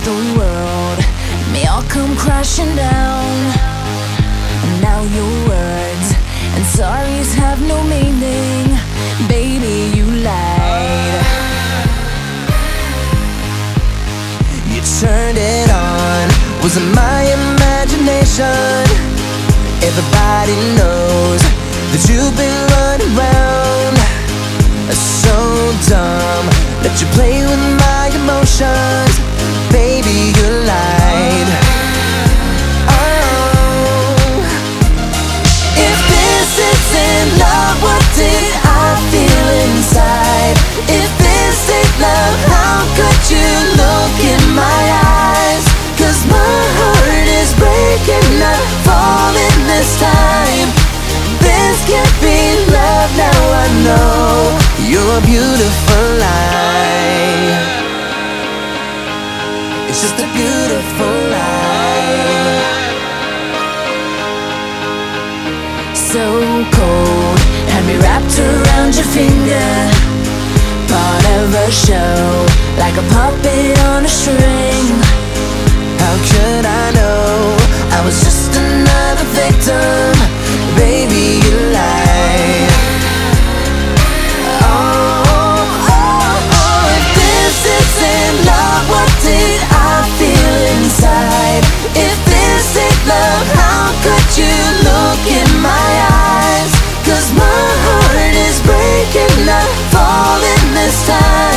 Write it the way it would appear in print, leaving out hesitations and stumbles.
the world may all come crashing down. And now your words and sorries have no meaning. Baby, you lied. You turned it on. Was it my imagination? Everybody knows that you've been running around. So dumb that you play with my emotions. Baby, you lied. Oh, if this isn't love, what did I feel inside? If this ain't love, how could you look in my eyes? 'Cause my heart is breaking, not falling this time. This can't be love, now I know. You're a beautiful lie. It's just a beautiful lie. So cold, had me wrapped around your finger. Part of a show, like a puppet on a string. How could I know I was just another victim? Baby, you lied. What did I feel inside? If this ain't love, how could you look in my eyes? 'Cause my heart is breaking, not falling this time.